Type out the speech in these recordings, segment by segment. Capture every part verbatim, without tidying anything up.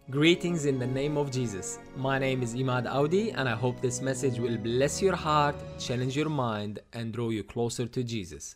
Greetings in the name of Jesus. My name is Imad Audi, and I hope this message will bless your heart, challenge your mind, and draw you closer to Jesus.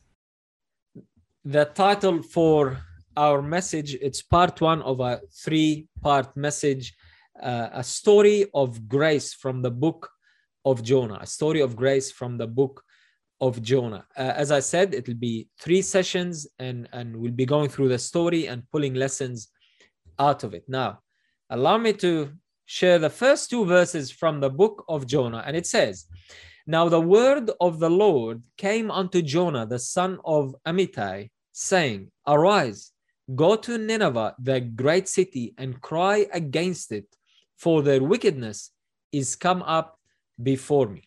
The title for our message, it's part one of a three-part message, uh, a story of grace from the book of Jonah, a story of grace from the book of Jonah. Uh, as I said, it will be three sessions, and, and we'll be going through the story and pulling lessons out of it. Now, allow me to share the first two verses from the book of Jonah. And it says, "Now the word of the Lord came unto Jonah, the son of Amittai, saying, Arise, go to Nineveh, the great city, and cry against it, for their wickedness is come up before me."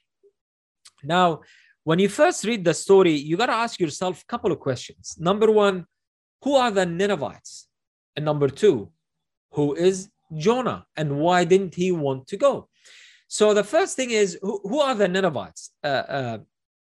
Now, when you first read the story, you got to ask yourself a couple of questions. Number one, who are the Ninevites? And number two, who is Jonah, and why didn't he want to go? So the first thing is, who, who are the Ninevites? Uh, uh,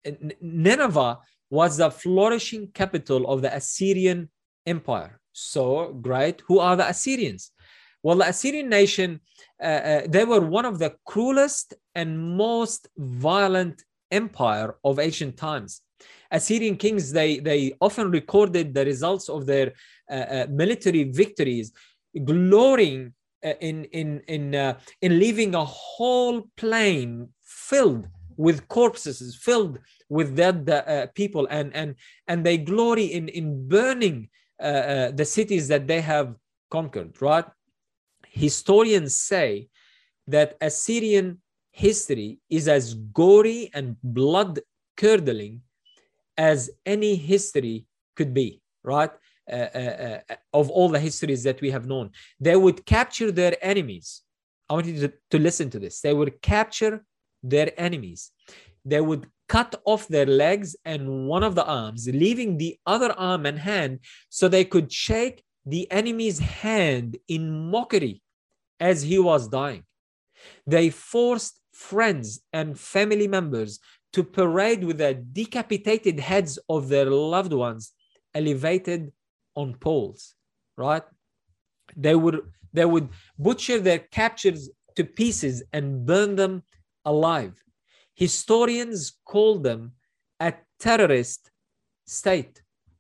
Nineveh was the flourishing capital of the Assyrian Empire. So great. Who are the Assyrians? Well, the Assyrian nation, uh, uh, they were one of the cruelest and most violent empire of ancient times. Assyrian kings, they, they often recorded the results of their uh, uh, military victories, glorying uh, in in in uh, in leaving a whole plain filled with corpses, filled with dead uh, people, and and and they glory in in burning uh, uh, the cities that they have conquered. Right? Historians say that Assyrian history is as gory and blood curdling as any history could be. Right? Uh, uh, uh, of all the histories that we have known. They would capture their enemies. I want you to, to listen to this. They would capture their enemies. They would cut off their legs and one of the arms, leaving the other arm and hand so they could shake the enemy's hand in mockery as he was dying. They forced friends and family members to parade with the decapitated heads of their loved ones elevated on poles, right? They would they would butcher their captures to pieces and burn them alive. Historians call them a terrorist state.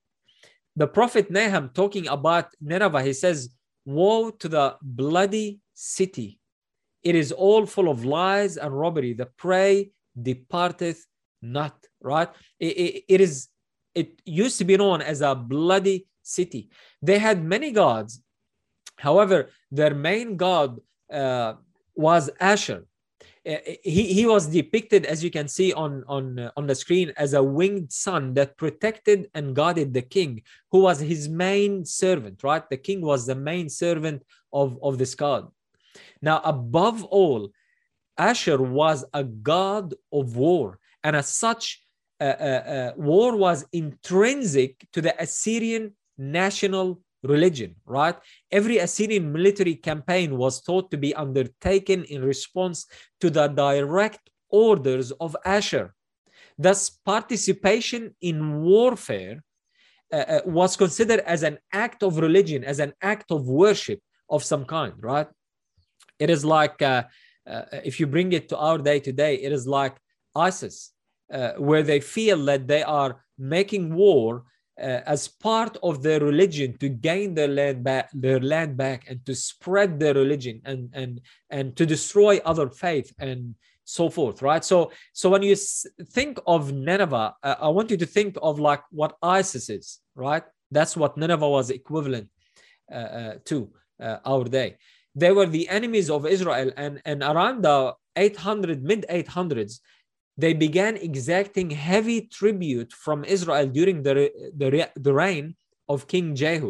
The prophet Nahum, talking about Nineveh, he says, "Woe to the bloody city! It is all full of lies and robbery. The prey departeth not." Right? It, it, it is. It used to be known as a bloody city. They had many gods. However, their main god uh, was Asher. Uh, he, he was depicted, as you can see on, on, uh, on the screen, as a winged sun that protected and guarded the king, who was his main servant, right? The king was the main servant of, of this god. Now, above all, Asher was a god of war, and as such, uh, uh, uh, war was intrinsic to the Assyrian national religion, right? Every Assyrian military campaign was thought to be undertaken in response to the direct orders of Asher. Thus, participation in warfare uh, uh, was considered as an act of religion, as an act of worship of some kind, right? It is like, uh, uh, if you bring it to our day today, it is like ISIS, uh, where they feel that they are making war Uh, as part of their religion to gain their land back, their land back, and to spread their religion and and and to destroy other faith and so forth, right? So so when you think of Nineveh, uh, I want you to think of like what ISIS is, right? That's what Nineveh was equivalent uh, uh, to uh, our day. They were the enemies of Israel, and and around the eight hundred mid eight hundreds. They began exacting heavy tribute from Israel during the, the, the reign of King Jehu,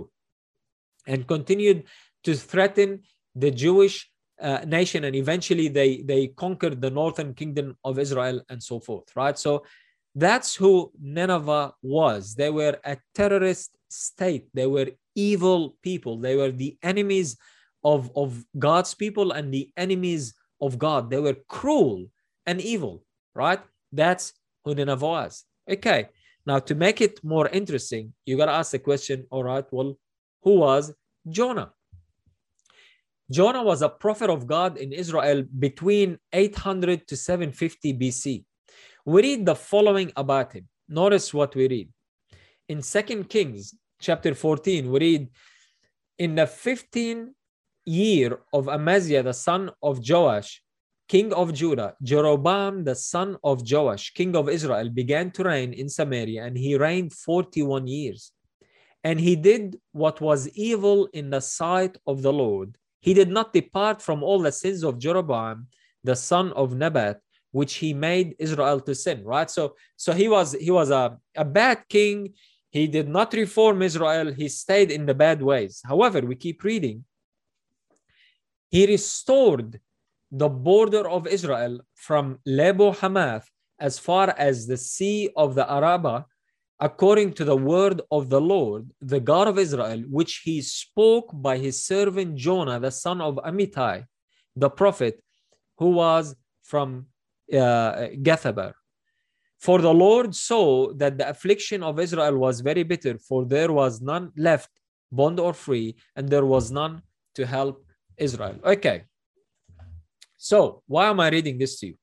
and continued to threaten the Jewish uh, nation, and eventually they, they conquered the northern kingdom of Israel and so forth, right? So that's who Nineveh was. They were a terrorist state. They were evil people. They were the enemies of, of God's people and the enemies of God. They were cruel and evil. Right? That's who Nineveh was. Okay. Now, to make it more interesting, you got to ask the question, all right, well, who was Jonah? Jonah was a prophet of God in Israel between eight hundred to seven fifty B C. We read the following about him. Notice what we read. In Second Kings chapter fourteen, we read, in the fifteenth year of Amaziah, the son of Joash, king of Judah, Jeroboam, the son of Joash, king of Israel, began to reign in Samaria, and he reigned forty-one years. And he did what was evil in the sight of the Lord. He did not depart from all the sins of Jeroboam, the son of Nebat, which he made Israel to sin, right? So, so he was, he was a, a bad king. He did not reform Israel. He stayed in the bad ways. However, we keep reading. He restored the border of Israel from Lebo Hamath as far as the sea of the Arabah, according to the word of the Lord, the God of Israel, which he spoke by his servant Jonah, the son of Amittai, the prophet, who was from uh, Gathabar. For the Lord saw that the affliction of Israel was very bitter, for there was none left, bond or free, and there was none to help Israel. Okay. So why am I reading this to you?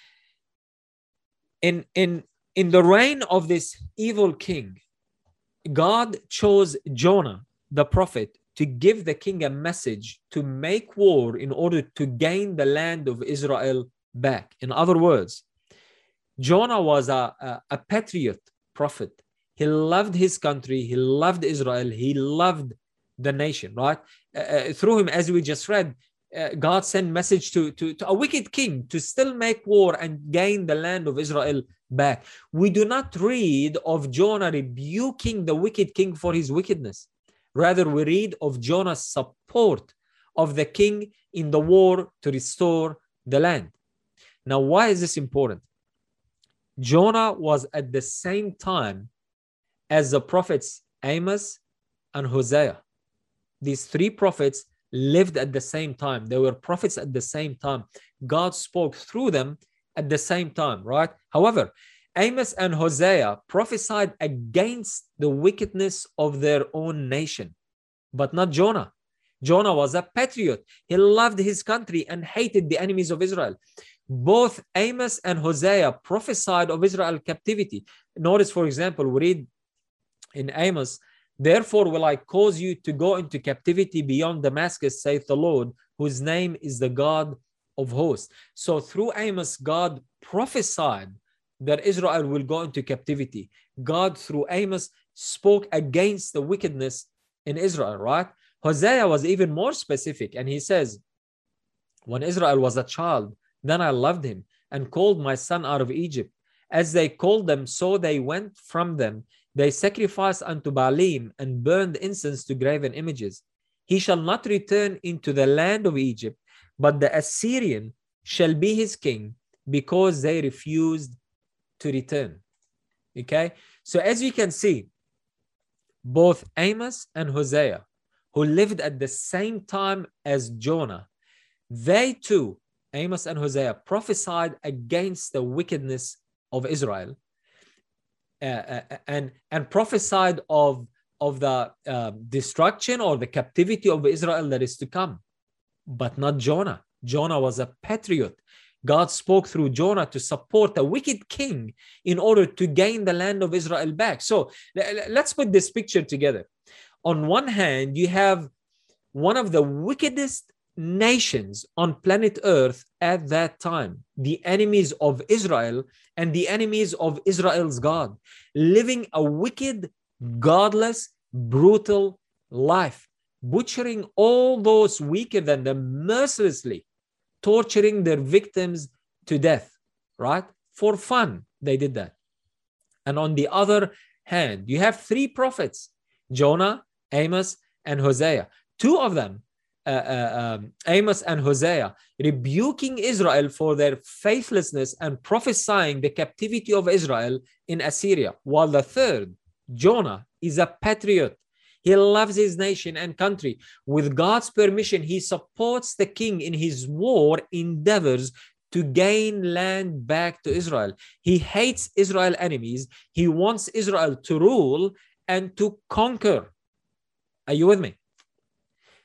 In, in, in the reign of this evil king, God chose Jonah, the prophet, to give the king a message to make war in order to gain the land of Israel back. In other words, Jonah was a, a, a patriot prophet. He loved his country. He loved Israel. He loved the nation, right? Uh, through him, as we just read, uh, God sent message to, to, to a wicked king to still make war and gain the land of Israel back. We do not read of Jonah rebuking the wicked king for his wickedness. Rather, we read of Jonah's support of the king in the war to restore the land. Now, why is this important? Jonah was at the same time as the prophets Amos and Hosea. These three prophets lived at the same time. They were prophets at the same time. God spoke through them at the same time, right? However, Amos and Hosea prophesied against the wickedness of their own nation, but not Jonah. Jonah was a patriot. He loved his country and hated the enemies of Israel. Both Amos and Hosea prophesied of Israel captivity. Notice, for example, we read in Amos, therefore will I cause you to go into captivity beyond Damascus, saith the Lord, whose name is the God of hosts. So through Amos, God prophesied that Israel will go into captivity. God, through Amos, spoke against the wickedness in Israel, right? Hosea was even more specific, and he says, when Israel was a child, then I loved him and called my son out of Egypt. As they called them, so they went from them. They sacrificed unto Baalim and burned incense to graven images. He shall not return into the land of Egypt, but the Assyrian shall be his king, because they refused to return. Okay? So as you can see, both Amos and Hosea, who lived at the same time as Jonah, they too, Amos and Hosea, prophesied against the wickedness of Israel uh, uh, and, and prophesied of, of the uh, destruction or the captivity of Israel that is to come, but not Jonah. Jonah was a patriot. God spoke through Jonah to support a wicked king in order to gain the land of Israel back. So let's put this picture together. On one hand, you have one of the wickedest nations on planet Earth at that time, the enemies of Israel and the enemies of Israel's God, living a wicked, godless, brutal life, butchering all those weaker than them mercilessly, torturing their victims to death, right? For fun, they did that. And on the other hand, you have three prophets, Jonah, Amos, and Hosea. Two of them, uh, uh, um, Amos and Hosea, rebuking Israel for their faithlessness and prophesying the captivity of Israel in Assyria. While the third, Jonah, is a patriot. He loves his nation and country. With God's permission, he supports the king in his war endeavors to gain land back to Israel. He hates Israel's enemies. He wants Israel to rule and to conquer. Are you with me?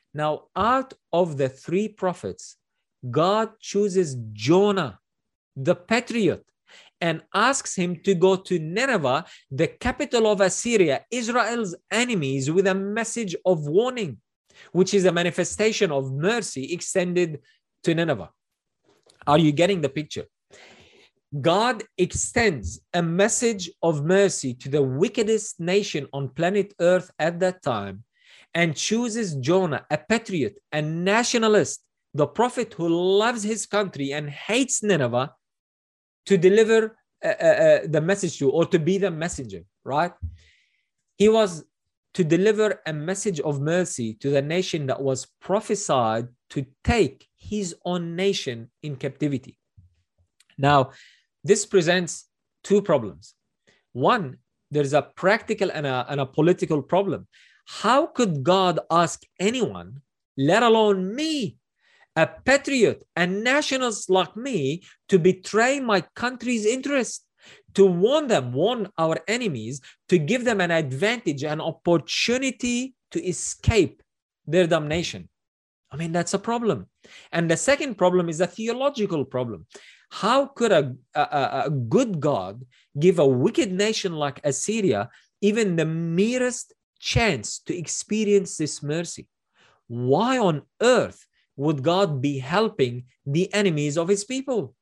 Now, out of the three prophets, God chooses Jonah, the patriot, and asks him to go to Nineveh, the capital of Assyria, Israel's enemies, with a message of warning, which is a manifestation of mercy extended to Nineveh. Are you getting the picture? God extends a message of mercy to the wickedest nation on planet Earth at that time, and chooses Jonah, a patriot, a nationalist, the prophet who loves his country and hates Nineveh, to deliver uh, uh, the message to, or to be the messenger, right? He was to deliver a message of mercy to the nation that was prophesied to take his own nation in captivity. Now, this presents two problems. One, there's a practical and a, and a political problem. How could God ask anyone, let alone me, a patriot, a nationalist like me, to betray my country's interest, to warn them, warn our enemies, to give them an advantage, an opportunity to escape their damnation? I mean, that's a problem. And the second problem is a theological problem. How could a, a, a good God give a wicked nation like Assyria even the merest chance to experience this mercy? Why on earth would God be helping the enemies of his people?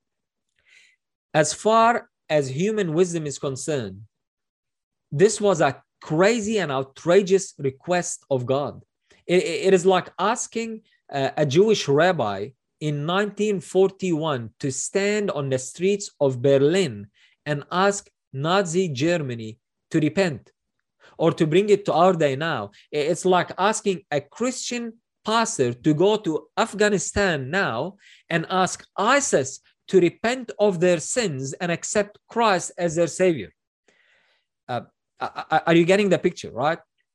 As far as human wisdom is concerned, this was a crazy and outrageous request of God. It, it is like asking uh, a Jewish rabbi in nineteen forty-one to stand on the streets of Berlin and ask Nazi Germany to repent, or to bring it to our day now. It's like asking a Christian pastor to go to Afghanistan now and ask ISIS to repent of their sins and accept Christ as their savior. Uh, are you getting the picture, right?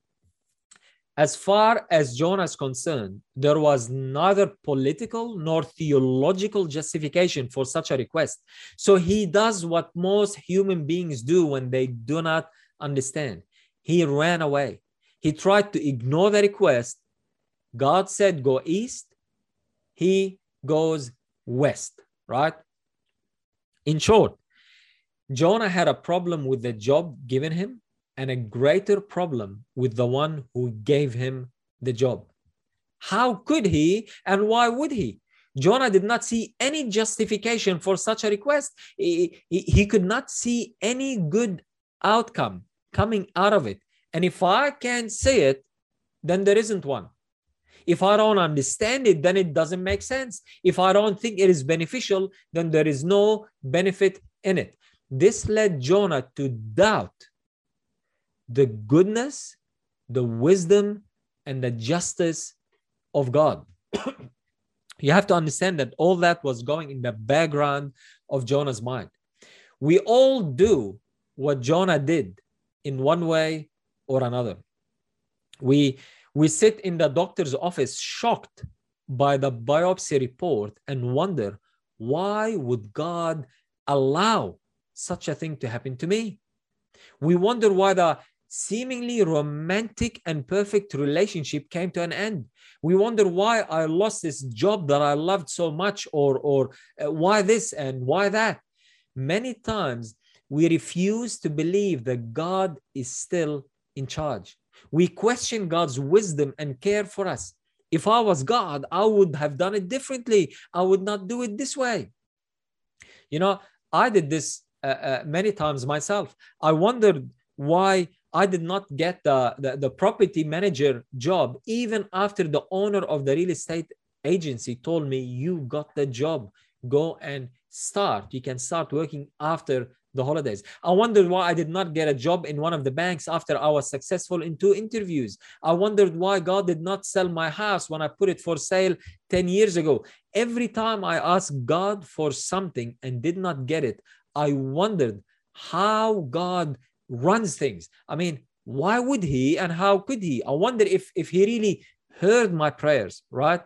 As far as Jonah is concerned, there was neither political nor theological justification for such a request. So he does what most human beings do when they do not understand. He ran away. He tried to ignore the request. God said, go east. He goes west, right? In short, Jonah had a problem with the job given him, and a greater problem with the one who gave him the job. How could he, and why would he? Jonah did not see any justification for such a request. He, he, he could not see any good outcome coming out of it. And if I can't see it, then there isn't one. If I don't understand it, then it doesn't make sense. If I don't think it is beneficial, then there is no benefit in it. This led Jonah to doubt the goodness, the wisdom, and the justice of God. You have to understand that all that was going in the background of Jonah's mind. We all do what Jonah did in one way or another. We, we sit in the doctor's office shocked by the biopsy report and wonder, why would God allow such a thing to happen to me? We wonder why the seemingly romantic and perfect relationship came to an end. We wonder why I lost this job that I loved so much, or, or uh, why this and why that. Many times we refuse to believe that God is still in charge. We question God's wisdom and care for us. If I was God, I would have done it differently. I would not do it this way. You know, I did this uh, uh, many times myself. I wondered why I did not get the, the, the property manager job, even after the owner of the real estate agency told me, you got the job, go and start. You can start working after the holidays. I wondered why I did not get a job in one of the banks after I was successful in two interviews. I wondered why God did not sell my house when I put it for sale ten years ago. Every time I asked God for something and did not get it, I wondered how God runs things. I mean, why would he and how could he? I wonder if, if he really heard my prayers, right?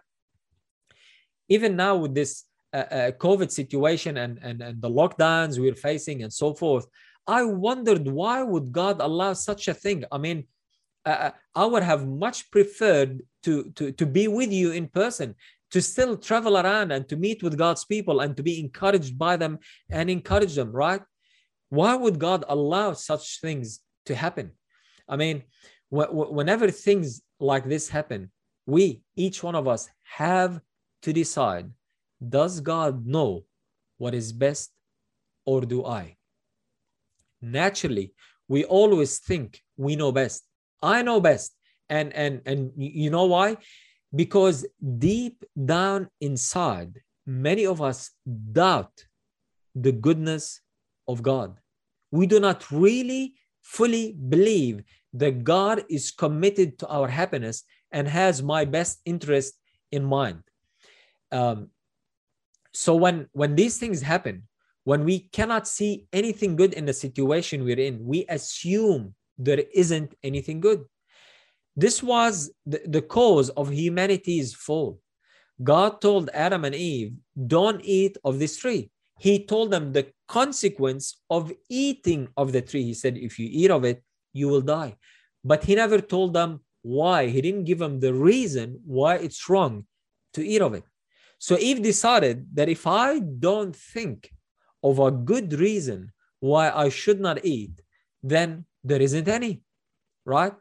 Even now with this uh, uh, COVID situation and, and, and the lockdowns we're facing and so forth, I wondered, why would God allow such a thing? I mean, uh, I would have much preferred to, to, to be with you in person, to still travel around and to meet with God's people and to be encouraged by them and encourage them, right? Why would God allow such things to happen? I mean, wh- whenever things like this happen, we, each one of us, have to decide, does God know what is best, or do I? Naturally, we always think we know best. I know best. And, and, and you know why? Because deep down inside, many of us doubt the goodness of God. We do not really fully believe that God is committed to our happiness and has my best interest in mind. Um, so when, when these things happen, when we cannot see anything good in the situation we're in, we assume there isn't anything good. This was the, the cause of humanity's fall. God told Adam and Eve, don't eat of this tree. He told them the consequence of eating of the tree. He said, if you eat of it, you will die. But he never told them why. He didn't give them the reason why it's wrong to eat of it. So Eve decided that if I don't think of a good reason why I should not eat, then there isn't any, right?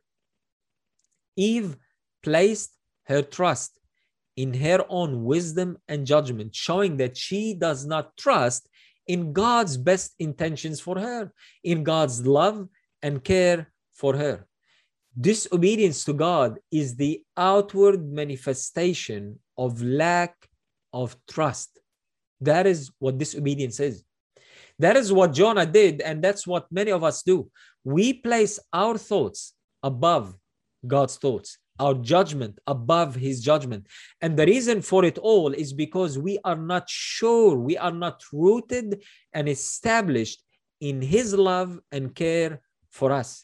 Eve placed her trust in her own wisdom and judgment, showing that she does not trust in God's best intentions for her, in God's love and care for her. Disobedience to God is the outward manifestation of lack of trust. That is what disobedience is. That is what Jonah did, and that's what many of us do. We place our thoughts above God's thoughts, our judgment above his judgment. And the reason for it all is because we are not sure, we are not rooted and established in his love and care for us.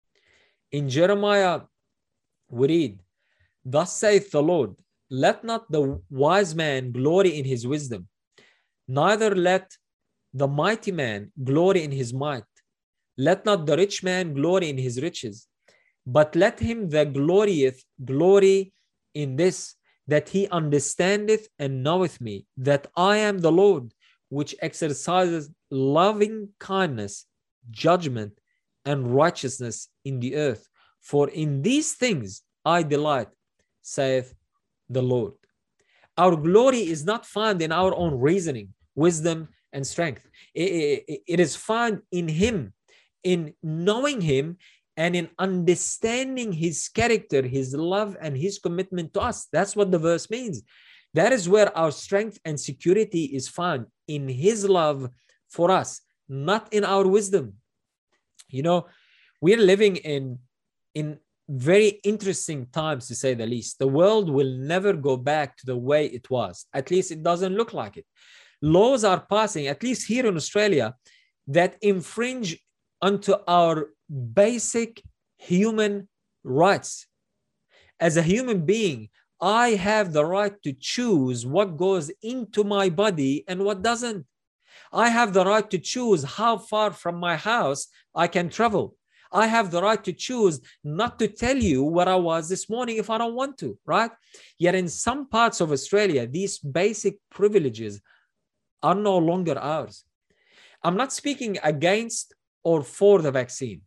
In Jeremiah, we read, thus saith the Lord, let not the wise man glory in his wisdom, neither let the mighty man glory in his might. Let not the rich man glory in his riches, but let him that glorieth glory in this, that he understandeth and knoweth me, that I am the Lord, which exercises loving kindness, judgment, and righteousness in the earth. For in these things I delight, saith the Lord. Our glory is not found in our own reasoning, wisdom, and strength. It, it, it is found in him, in knowing him, and in understanding his character, his love, and his commitment to us. That's what the verse means. That is where our strength and security is found, in his love for us, not in our wisdom. You know, we're living in, in very interesting times, to say the least. The world will never go back to the way it was. At least it doesn't look like it. Laws are passing, at least here in Australia, that infringe onto our basic human rights. As a human being, I have the right to choose what goes into my body and what doesn't. I have the right to choose how far from my house I can travel. I have the right to choose not to tell you where I was this morning if I don't want to, right? Yet in some parts of Australia, these basic privileges are no longer ours. I'm not speaking against or for the vaccine.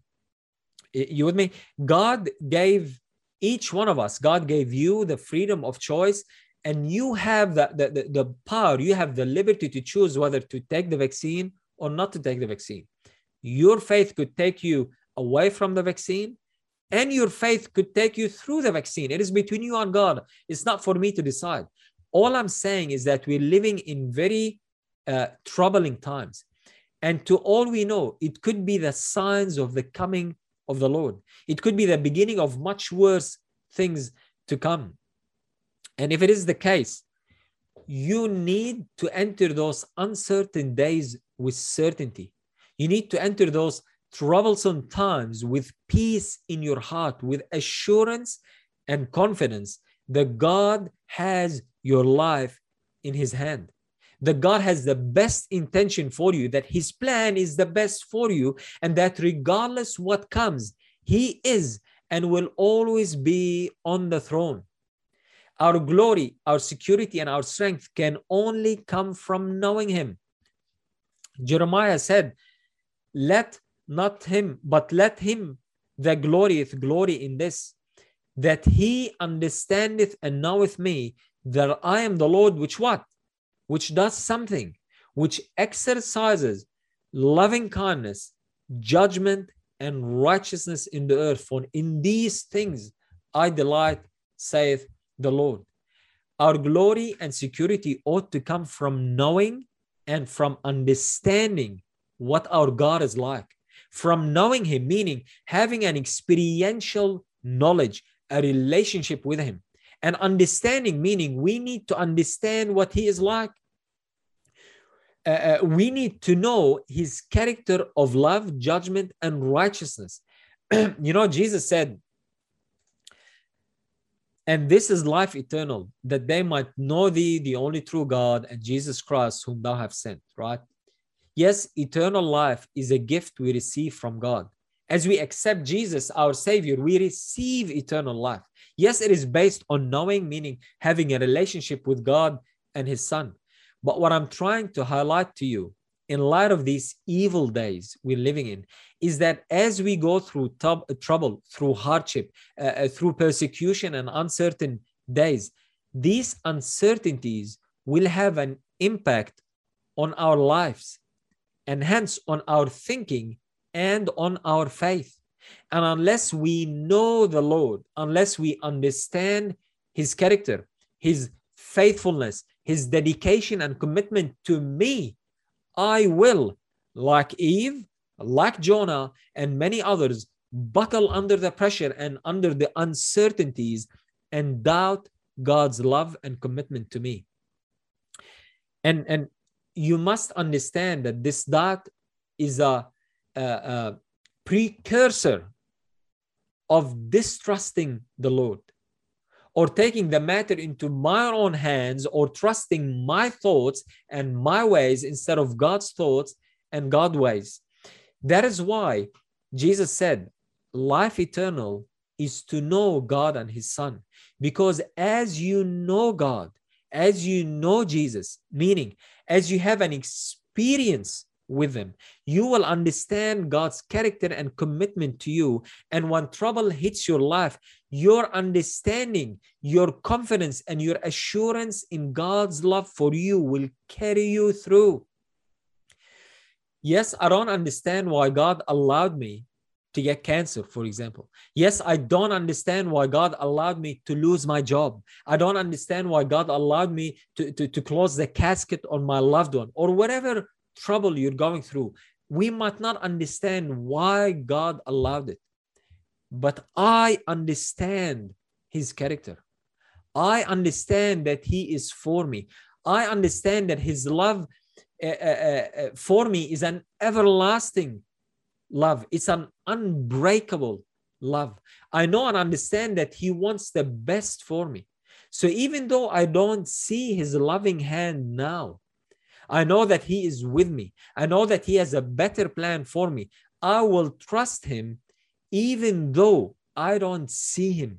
You with me? God gave each one of us, God gave you the freedom of choice, and you have the, the, the, the power, you have the liberty to choose whether to take the vaccine or not to take the vaccine. Your faith could take you away from the vaccine, and your faith could take you through the vaccine. It is between you and God. It's not for me to decide. All I'm saying is that we're living in very uh, troubling times. And to all we know, it could be the signs of the coming of the Lord. It could be the beginning of much worse things to come. And if it is the case, you need to enter those uncertain days with certainty. You need to enter those troublesome times with peace in your heart, with assurance and confidence that God has your life in his hand. That God has the best intention for you, that his plan is the best for you, and that regardless what comes, he is and will always be on the throne. Our glory, our security, and our strength can only come from knowing him. Jeremiah said, let not him, but let him that glorieth glory in this, that he understandeth and knoweth me, that I am the Lord, which what? Which does something, which exercises loving kindness, judgment, and righteousness in the earth. For in these things I delight, saith the Lord. Our glory and security ought to come from knowing and from understanding what our God is like. From knowing him, meaning having an experiential knowledge, a relationship with him. And understanding, meaning we need to understand what he is like. Uh, uh, we need to know his character of love, judgment, and righteousness. You know, Jesus said, and this is life eternal, that they might know thee, the only true God, and Jesus Christ, whom thou hast sent, right? Yes, eternal life is a gift we receive from God. As we accept Jesus, our Savior, we receive eternal life. Yes, it is based on knowing, meaning having a relationship with God and his Son. But what I'm trying to highlight to you, in light of these evil days we're living in, is that as we go through trouble, through hardship, uh, through persecution and uncertain days, these uncertainties will have an impact on our lives, and hence on our thinking and on our faith. And unless we know the Lord, unless we understand his character, his faithfulness, his dedication and commitment to me, I will, like Eve, like Jonah, and many others, buckle under the pressure and under the uncertainties and doubt God's love and commitment to me. And, and you must understand that this doubt is a, a, a precursor of distrusting the Lord, or taking the matter into my own hands, or trusting my thoughts and my ways instead of God's thoughts and God's ways. That is why Jesus said, life eternal is to know God and his Son. Because as you know God, as you know Jesus, meaning as you have an experience with him, you will understand God's character and commitment to you. And when trouble hits your life, your understanding, your confidence, and your assurance in God's love for you will carry you through. Yes, I don't understand why God allowed me to get cancer, for example. Yes, I don't understand why God allowed me to lose my job. I don't understand why God allowed me to, to, to close the casket on my loved one, or whatever trouble you're going through. We might not understand why God allowed it, but I understand his character. I understand that he is for me. I understand that his love uh, uh, uh, for me is an everlasting love. It's an unbreakable love. I know and understand that he wants the best for me. So even though I don't see his loving hand now, I know that he is with me. I know that he has a better plan for me. I will trust him even though I don't see him.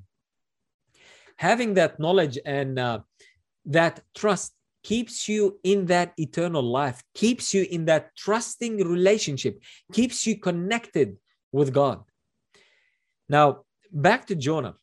Having that knowledge and uh, that trust keeps you in that eternal life, keeps you in that trusting relationship, keeps you connected with God. Now, back to Jonah.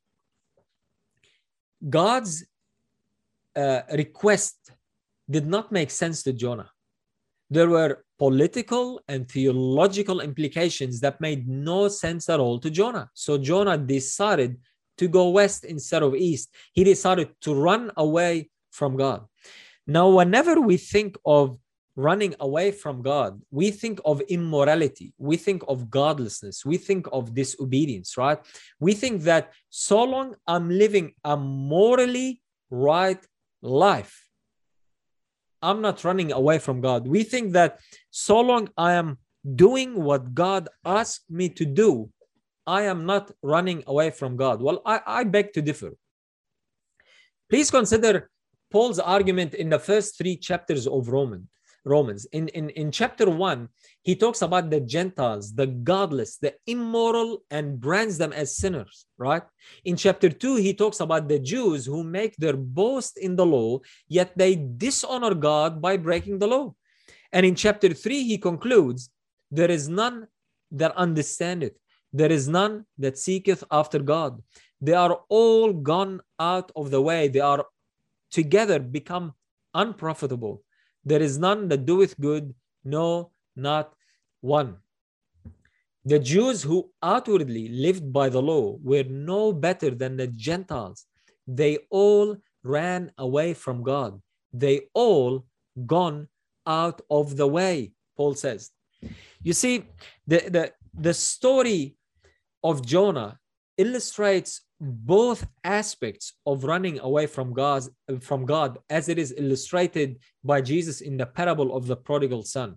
God's uh, request did not make sense to Jonah. There were political and theological implications that made no sense at all to Jonah. So Jonah decided to go west instead of east. He decided to run away from God. Now, whenever we think of running away from God, we think of immorality. We think of godlessness. We think of disobedience, right? We think that so long I'm living a morally right life, I'm not running away from God. We think that so long I am doing what God asked me to do, I am not running away from God. Well, I, I beg to differ. Please consider Paul's argument in the first three chapters of Romans. Romans. In, in, in chapter one, he talks about the Gentiles, the godless, the immoral, and brands them as sinners, right? In chapter two, he talks about the Jews who make their boast in the law, yet they dishonor God by breaking the law. And in chapter three, he concludes, there is none that understandeth, there is none that seeketh after God. They are all gone out of the way. They are together become unprofitable. There is none that doeth good, no, not one. The Jews who outwardly lived by the law were no better than the Gentiles. They all ran away from God. They all gone out of the way, Paul says. You see, the, the, the story of Jonah illustrates both aspects of running away from God, from God, as it is illustrated by Jesus in the parable of the prodigal son.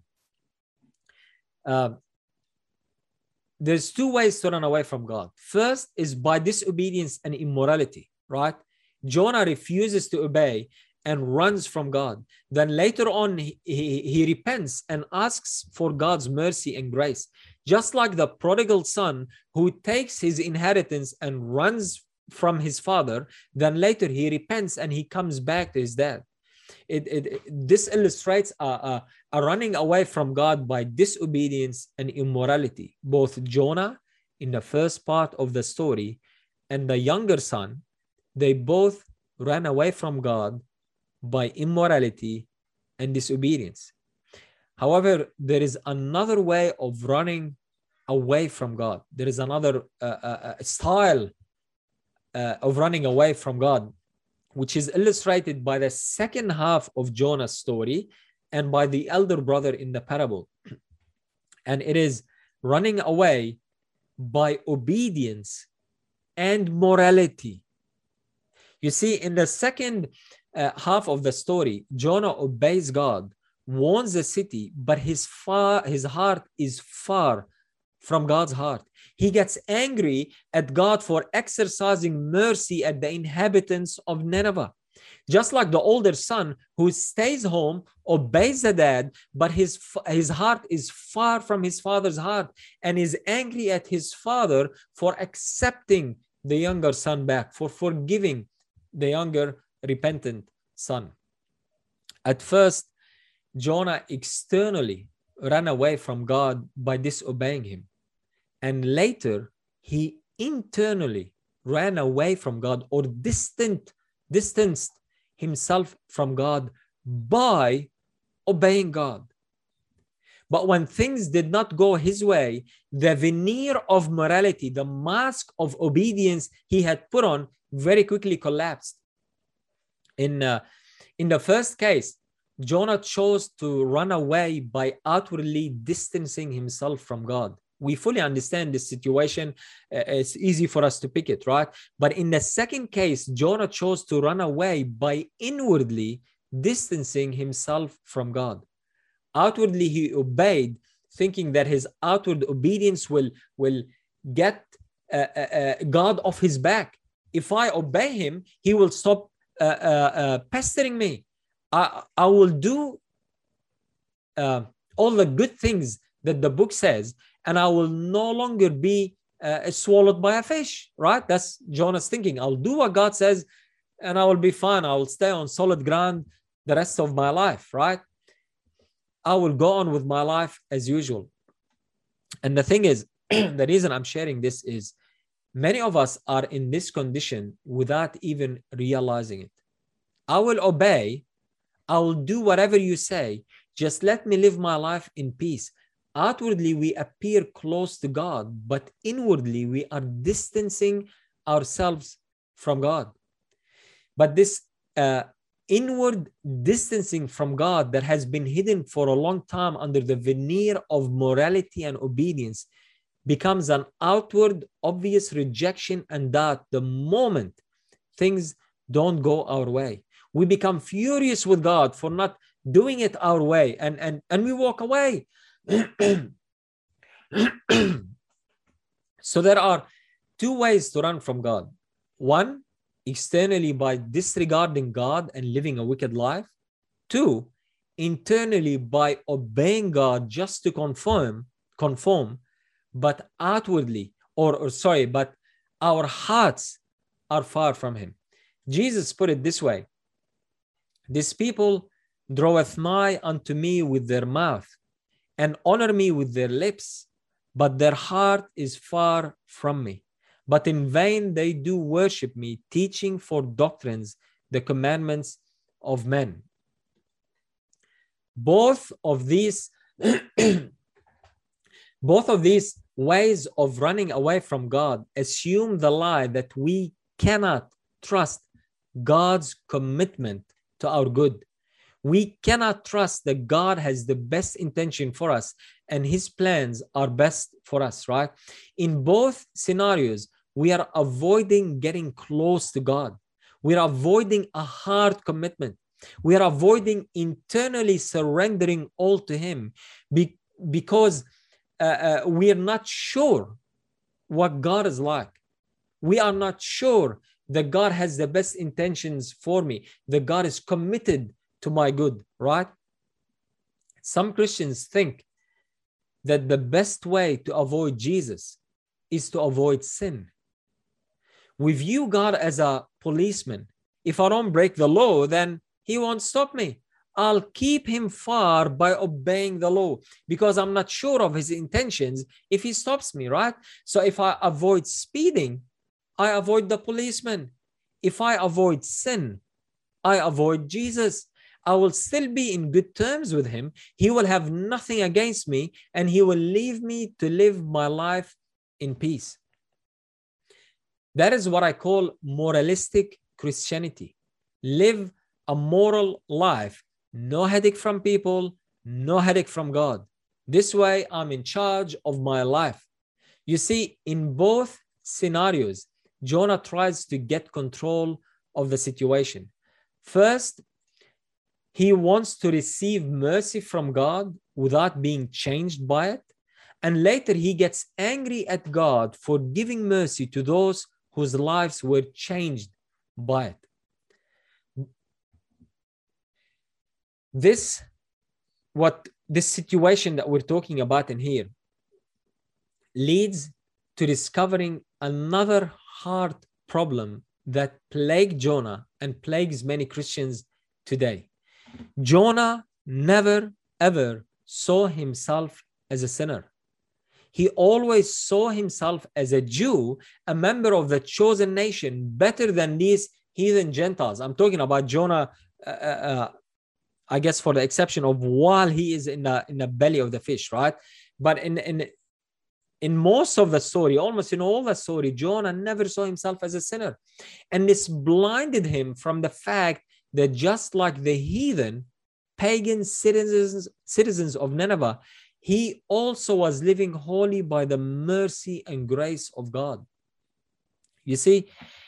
Uh, there's two ways to run away from God. First is by disobedience and immorality, right? Jonah refuses to obey and runs from God. Then later on, he, he, he repents and asks for God's mercy and grace. Just like the prodigal son who takes his inheritance and runs from his father, then later he repents and he comes back to his dad. It, it, this illustrates a, a, a running away from God by disobedience and immorality. Both Jonah in the first part of the story and the younger son, they both ran away from God by immorality and disobedience. However, there is another way of running away from God. There is another uh, uh, style uh, of running away from God, which is illustrated by the second half of Jonah's story and by the elder brother in the parable. And it is running away by obedience and morality. You see, in the second uh, half of the story, Jonah obeys God, warns the city, but his far his heart is far from God's heart. He gets angry at God for exercising mercy at the inhabitants of Nineveh. Just like the older son who stays home, obeys the dad, but his, his heart is far from his father's heart and is angry at his father for accepting the younger son back, for forgiving the younger repentant son. At first, Jonah externally ran away from God by disobeying him. And later, he internally ran away from God or distant, distanced himself from God by obeying God. But when things did not go his way, the veneer of morality, the mask of obedience he had put on, very quickly collapsed. In, uh, in the first case, Jonah chose to run away by outwardly distancing himself from God. We fully understand this situation. Uh, it's easy for us to pick it, right? But in the second case, Jonah chose to run away by inwardly distancing himself from God. Outwardly, he obeyed, thinking that his outward obedience will, will get uh, uh, God off his back. If I obey him, he will stop uh, uh, uh, pestering me. I, I will do uh, all the good things that the book says, and I will no longer be uh, swallowed by a fish, right? That's Jonah's thinking. I'll do what God says, and I will be fine. I will stay on solid ground the rest of my life, right? I will go on with my life as usual. And the thing is, the reason I'm sharing this is many of us are in this condition without even realizing it. I will obey. I will do whatever you say. Just let me live my life in peace. Outwardly, we appear close to God, but inwardly, we are distancing ourselves from God. But this uh, inward distancing from God that has been hidden for a long time under the veneer of morality and obedience becomes an outward, obvious rejection and doubt the moment things don't go our way. We become furious with God for not doing it our way, and, and, and we walk away. So there are two ways to run from God. One, externally by disregarding God and living a wicked life. Two, internally by obeying God just to conform, conform, but outwardly, or, or sorry, but our hearts are far from him. Jesus put it this way: this people draweth nigh unto me with their mouth, and honor me with their lips, but their heart is far from me. But in vain they do worship me, teaching for doctrines the commandments of men. Both of these, both of these ways of running away from God assume the lie that we cannot trust God's commitment to our good. We cannot trust that God has the best intention for us and his plans are best for us, right? In both scenarios, we are avoiding getting close to God. We are avoiding a hard commitment. We are avoiding internally surrendering all to him be, because uh, uh, we are not sure what God is like. We are not sure that God has the best intentions for me, that God is committed to my good, right? Some Christians think that the best way to avoid Jesus is to avoid sin. We view God as a policeman. If I don't break the law, then he won't stop me. I'll keep him far by obeying the law because I'm not sure of his intentions if he stops me, right? So if I avoid speeding, I avoid the policeman. If I avoid sin, I avoid Jesus. I will still be in good terms with him. He will have nothing against me, and he will leave me to live my life in peace. That is what I call moralistic Christianity. Live a moral life. No headache from people, no headache from God. This way, I'm in charge of my life. You see, in both scenarios, Jonah tries to get control of the situation. First, he wants to receive mercy from God without being changed by it. And later, he gets angry at God for giving mercy to those whose lives were changed by it. This, what this situation that we're talking about in here leads to discovering another hard problem that plagued Jonah and plagues many Christians today. Jonah never ever saw himself as a sinner. He always saw himself as a Jew, a member of the chosen nation, better than these heathen Gentiles. I'm talking about Jonah, uh, uh, I guess for the exception of while he is in the, in the belly of the fish, right? But in, in, in most of the story, almost in all the story, Jonah never saw himself as a sinner. And this blinded him from the fact that just like the heathen, pagan citizens, citizens of Nineveh, he also was living wholly by the mercy and grace of God. You see,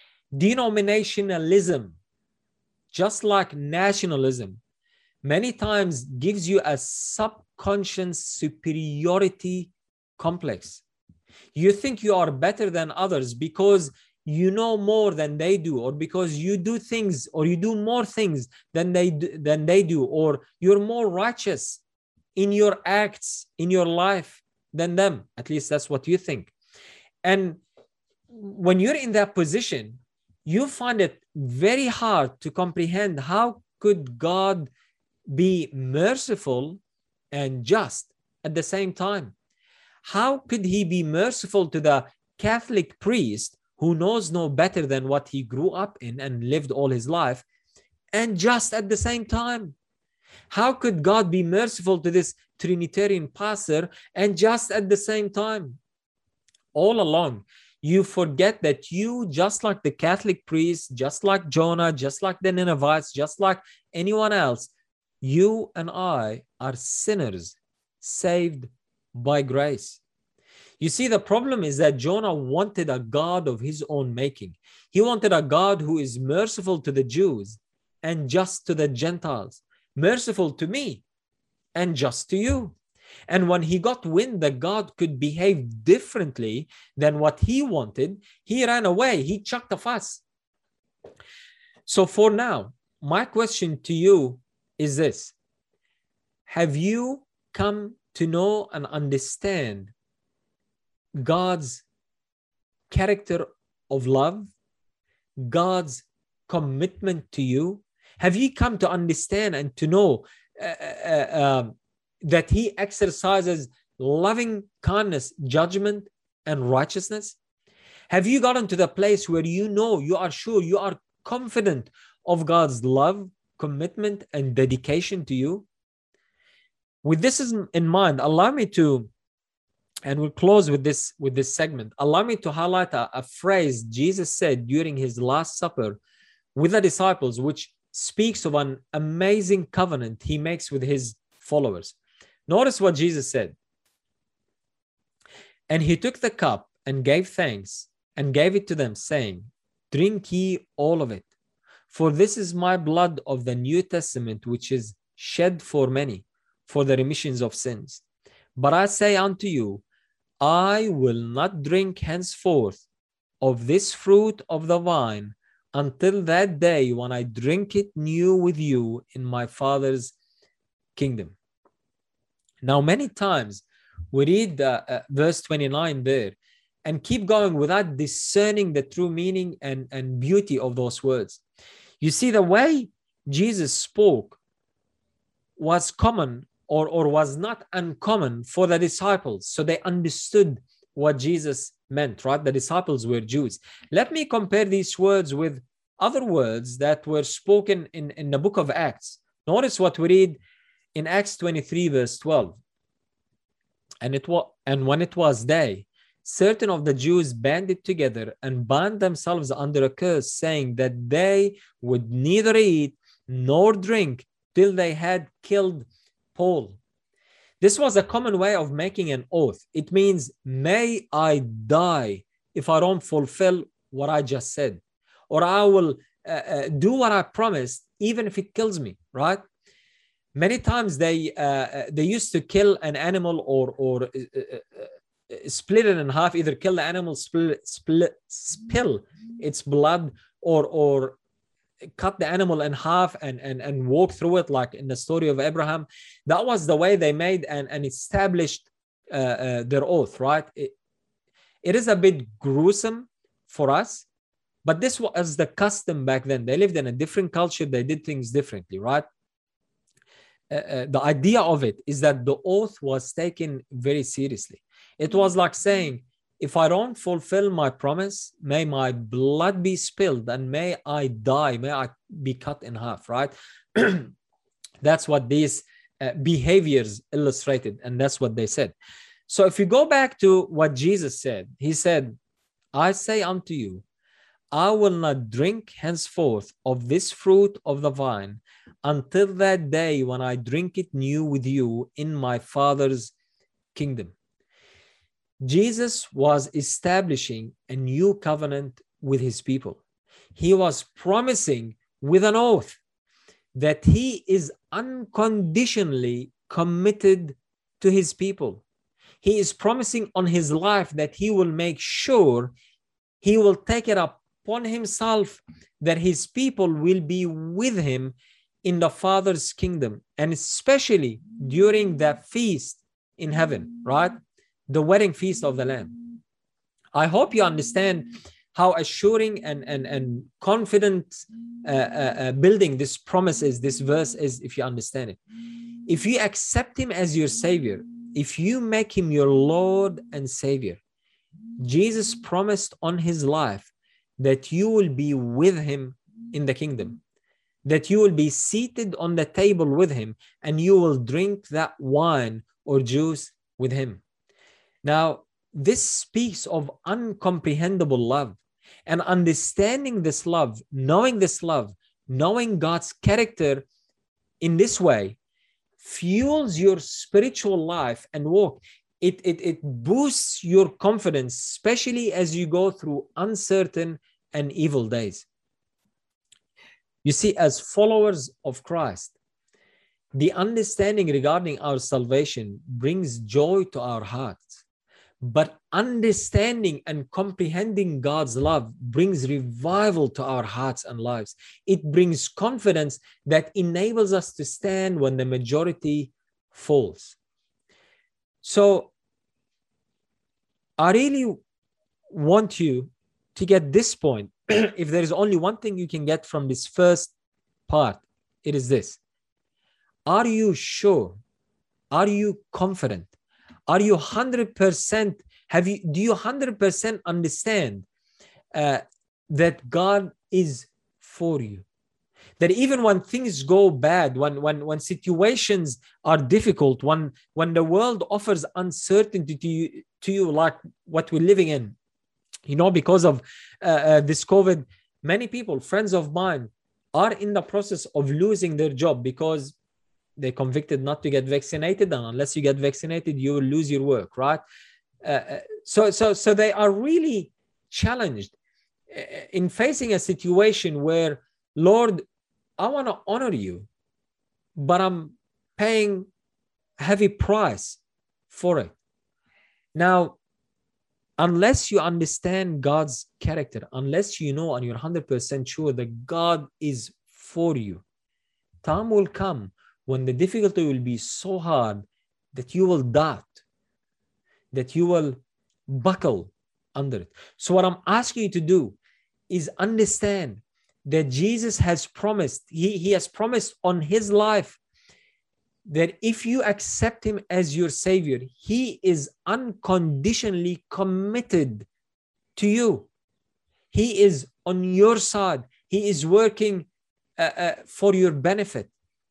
denominationalism, just like nationalism, many times gives you a subconscious superiority complex. You think you are better than others because you know more than they do, or because you do things, or you do more things than they do, than they do, or you're more righteous in your acts, in your life than them. At least that's what you think. And when you're in that position, you find it very hard to comprehend how could God be merciful and just at the same time. How could he be merciful to the Catholic priest who knows no better than what he grew up in and lived all his life, and just at the same time? How could God be merciful to this Trinitarian pastor and just at the same time? All along, you forget that you, just like the Catholic priest, just like Jonah, just like the Ninevites, just like anyone else, you and I are sinners saved by grace. You see, the problem is that Jonah wanted a God of his own making. He wanted a God who is merciful to the Jews and just to the Gentiles, merciful to me and just to you. And when he got wind that God could behave differently than what he wanted, he ran away. He chucked a fuss. So for now, my question to you is this: have you come to know and understand God's character of love, God's commitment to you? Have you come to understand and to know uh, uh, uh, that He exercises loving kindness, judgment, and righteousness? Have you gotten to the place where you know, you are sure, you are confident of God's love, commitment, and dedication to you? With this in mind, allow me to, and we'll close with this, with this segment, allow me to highlight a, a phrase Jesus said during His Last Supper with the disciples, which speaks of an amazing covenant He makes with His followers. Notice what Jesus said. And He took the cup and gave thanks and gave it to them, saying, drink ye all of it, for this is my blood of the New Testament, which is shed for many, for the remissions of sins. But I say unto you, I will not drink henceforth of this fruit of the vine until that day when I drink it new with you in my Father's kingdom. Now, many times we read uh, uh, verse twenty-nine there and keep going without discerning the true meaning and, and beauty of those words. You see, the way Jesus spoke was common or, or was not uncommon for the disciples. So they understood what Jesus meant, right? The disciples were Jews. Let me compare these words with other words that were spoken in, in the book of Acts. Notice what we read in Acts twenty-three, verse twelve. And it was, and when it was day, certain of the Jews banded together and bound themselves under a curse, saying that they would neither eat nor drink till they had killed Paul. This was a common way of making an oath. It means, may I die if I don't fulfill what I just said, or I will uh, uh, do what I promised, even if it kills me, right? Many times they uh, they used to kill an animal or or uh, uh, split it in half, either kill the animal, split, split, spill its blood, or or cut the animal in half and, and, and walk through it, like in the story of Abraham. That was the way they made and, and established uh, uh, their oath, right? It, it is a bit gruesome for us, but this was the custom back then. They lived in a different culture. They did things differently, right? Uh, uh, the idea of it is that the oath was taken very seriously. It was like saying, if I don't fulfill my promise, may my blood be spilled and may I die, may I be cut in half, right? That's what these uh, behaviors illustrated, and that's what they said. So if you go back to what Jesus said, He said, I say unto you, I will not drink henceforth of this fruit of the vine until that day when I drink it new with you in my Father's kingdom. Jesus was establishing a new covenant with His people. He was promising with an oath that He is unconditionally committed to His people. He is promising on His life that He will make sure He will take it upon Himself that His people will be with Him in the Father's kingdom, and especially during that feast in heaven, right? The wedding feast of the Lamb. I hope you understand how assuring and, and, and confident uh, uh, uh, building this promise is, this verse is, if you understand it. If you accept Him as your Savior, if you make Him your Lord and Savior, Jesus promised on His life that you will be with Him in the kingdom, that you will be seated on the table with Him, and you will drink that wine or juice with Him. Now, this speaks of uncomprehendable love, and understanding this love, knowing this love, knowing God's character in this way fuels your spiritual life and walk. It, it, it boosts your confidence, especially as you go through uncertain and evil days. You see, as followers of Christ, the understanding regarding our salvation brings joy to our hearts. But understanding and comprehending God's love brings revival to our hearts and lives. It brings confidence that enables us to stand when the majority falls. So I really want you to get this point. If there is only one thing you can get from this first part, it is this. Are you sure? Are you confident? Are you one hundred percent, have you, do you one hundred percent understand uh, that God is for you? That even when things go bad, when, when, when situations are difficult, when, when the world offers uncertainty to you, to you like what we're living in, you know, because of uh, uh, this COVID, many people, friends of mine, are in the process of losing their job because they convicted not to get vaccinated, and unless you get vaccinated, you will lose your work, right? Uh, so, so, so they are really challenged in facing a situation where, Lord, I want to honor you, but I'm paying a heavy price for it. Now, unless you understand God's character, unless you know and you're one hundred percent sure that God is for you, time will come when the difficulty will be so hard that you will doubt, that you will buckle under it. So what I'm asking you to do is understand that Jesus has promised, he, he has promised on his life that if you accept him as your savior, he is unconditionally committed to you. He is on your side. He is working uh, uh, for your benefit.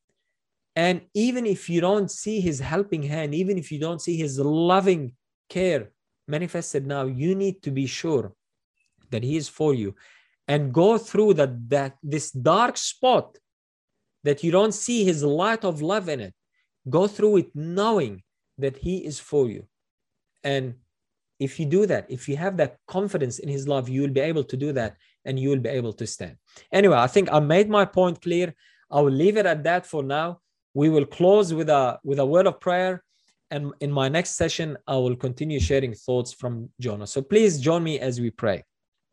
And even if you don't see his helping hand, even if you don't see his loving care manifested now, you need to be sure that he is for you, and go through that, that this dark spot that you don't see his light of love in it. Go through it knowing that he is for you. And if you do that, if you have that confidence in his love, you will be able to do that, and you will be able to stand. Anyway, I think I made my point clear. I will leave it at that for now. We will close with a with a word of prayer, and in my next session, I will continue sharing thoughts from Jonah. So please join me as we pray.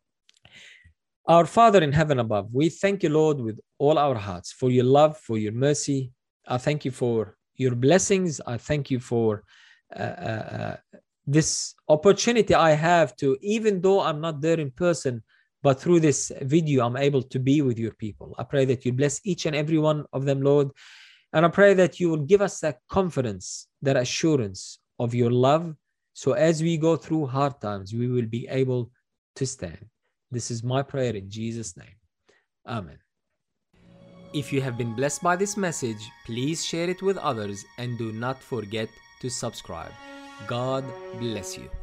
Our Father in heaven above, we thank you, Lord, with all our hearts for your love, for your mercy. I thank you for your blessings. I thank you for uh, uh, this opportunity I have to, even though I'm not there in person, but through this video, I'm able to be with your people. I pray that you bless each and every one of them, Lord. And I pray that you will give us that confidence, that assurance of your love. So as we go through hard times, we will be able to stand. This is my prayer in Jesus' name. Amen. If you have been blessed by this message, please share it with others and do not forget to subscribe. God bless you.